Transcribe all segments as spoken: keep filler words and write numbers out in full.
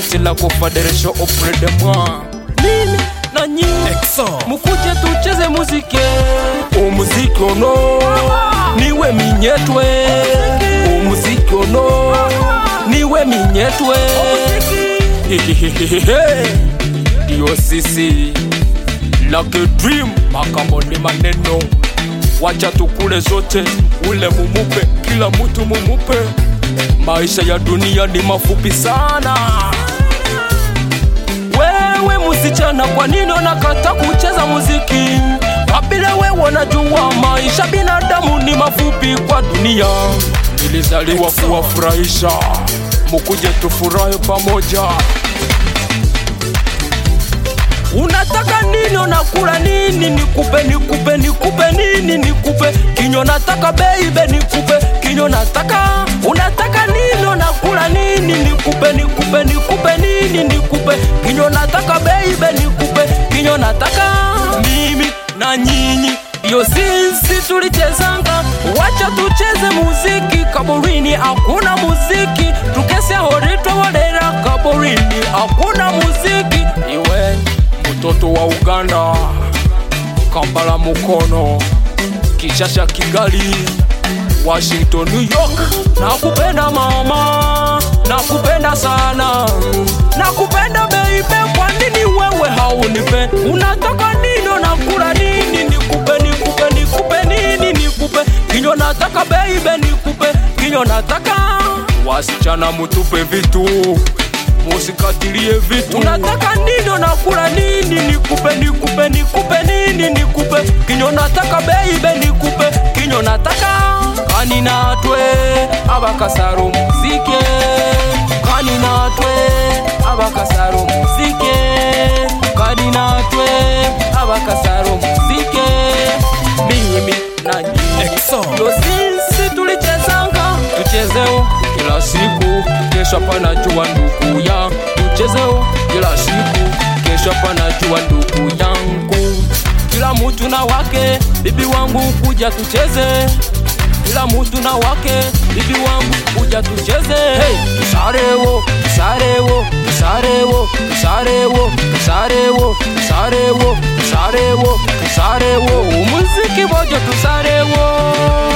It's like a federation auprès de moi. Nini na nyinyi mukuje tucheze muziki. Umuziki ono niwe minyetwe. Umuziki ono niwe minyetwe. Dio sisi like a dream. Makambo ni maneno, wacha tukule zote, ule mumupe, kila mtu mumupe. Maisha ya dunia ni mafupi sana. Wewe msichana, kwa nini unakata kucheza muziki? Kabila wewe unajua maisha binadamu ni mafupi kwa dunia. Nilizaliwa kuwafurahisha, mukuje tufurahi pamoja. Unataka nini? Unakula nini? Nikupe, nikupe, nikupe nini? Nikupe kinyo nataka baby, nikupe kinyo nataka. Unataka nini? Unakula nini? Nikupe, nikupe, nikupe nini? Nikupe kinyo nataka baby, nikupe kinyo nataka. Mimi na nyinyi ndio sisi tulichezanga, wacha tucheze muziki. Kaburini hakuna muziki, tukesha horito wadera. Kaburini hakuna muziki. Iwe mtoto wa Uganda, Kampala, Mukono, Kinshasa, Kigali, Washington, New York. Nakupenda mama, nakupenda sana, nakupenda baby. Kwa nini wewe haunipe? Unataka nini? Unakula nini? Nikupe, nikupe, nikupe nini? Nikupe kinyo nataka baby, nikupe kinyo nataka. Wasichana mutupe vitu, musikatilie vitu. Unataka nini? Unakula nini? Nikupe, nikupe, nikupe nini? Nikupe kinyo nataka baby, nikupe kinyo nataka. Kani natwe abakasaro muzike, kani natwe abakasaro muzike, kani natwe abakasaro muzike. Mimi na nyinyi ndio sisi tulichezanga, tuchezeo kila siku. Kesho pana jua ndugu ya, tuchezeo kila siku. Kesho pana jua ndugu yangu. Kila mtu na wake, bibi wangu kuja tucheze. Kila mtu na wake, bibi wangu kuja tucheze. Hey, tusarewo, tusarewo, tusarewo, tusarewo, tusarewo, tusarewo, tusarewo, tusarewo. Umuziki bojo tusarewo.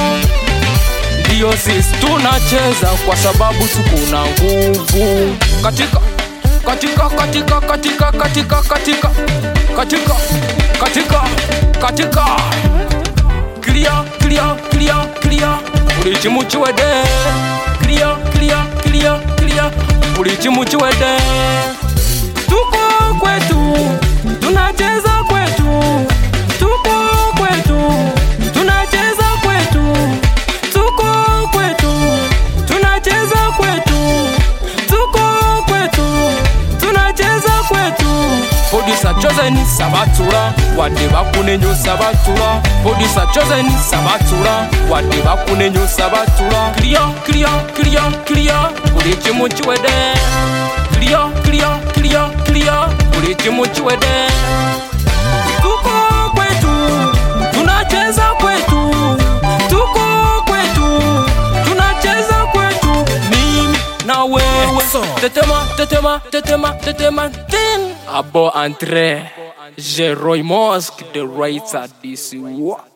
Ndio sisi tunacheza kwa sababu tukuna nguvu. Katika katika katika katika katika katika katika katika katika clear clear clear clear ulichi muchwede. Clear clear clear clear ulichi muchwede. Tuko kwetu tunacheza kwetu, tuko kwetu tunacheza kwetu, tuko kwetu tunacheza kwetu, tuko kwetu tunacheza kwetu. Podisa chozeni sabatura, wade bakunenyo sabatura. Podisa chozeni sabatura, wade bakunenyo sabatura. Clear clear clear clear ulichi muchwede. Clear clear clear clear ulichi muchwede. Tuko kwetu tunacheza kwetu, tuko kwetu tunacheza kwetu. Mimi na wewe tetema tetema tetema tetema tin. Abo Andre Jeroy Mosque, the writer this war.